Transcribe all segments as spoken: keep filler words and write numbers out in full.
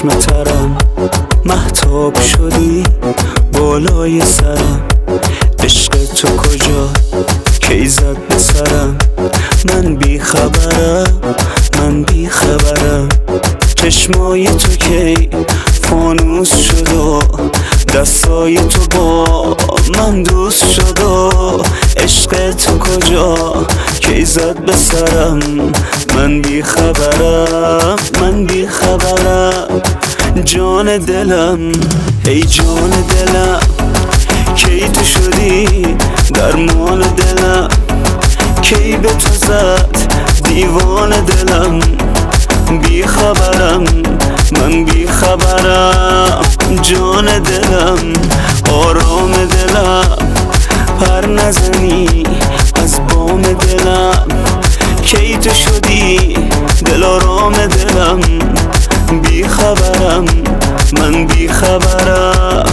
چشم ترم، مهتاب شدی بالای سرم. عشق تو کجا کی زد به سرم؟ من بی خبرم، من بی خبرم. چشمای تو کی فانوس شد و دستای تو با من دوست شد و عشق تو کجا کی زد به سرم؟ من بی خبرم، من بی خبرم. جان دلم، ای جان دلم، کی تو شدی درمان دلم؟ کی به تو زد دیوان دلم؟ بی خبرم، من بی خبرم. جان دلم، آرام دلم، پر نزنی از بام دلم. کی تو شدی دل آرام دلم؟ بی خبرم، من بی خبرم.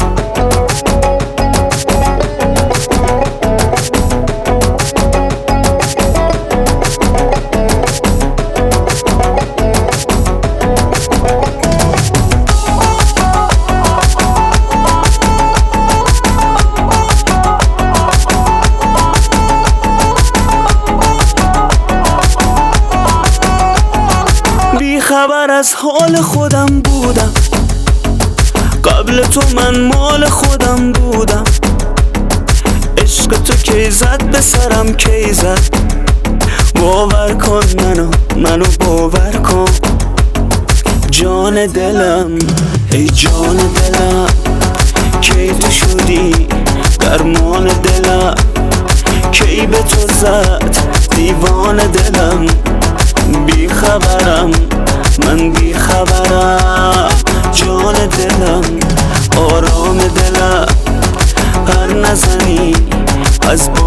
خبر از حال خودم بودم، قبل تو من مال خودم بودم. عشق تو کی زد به سرم، کی زد؟ باور کن منو، منو باور کن. جان دلم، ای جان دلم، کی تو شدی درمان دلم؟ کی به تو زد دیوان دلم؟ بی خبرم، من بی خبرم. جان دلم، آرام دلم، پر نزنی از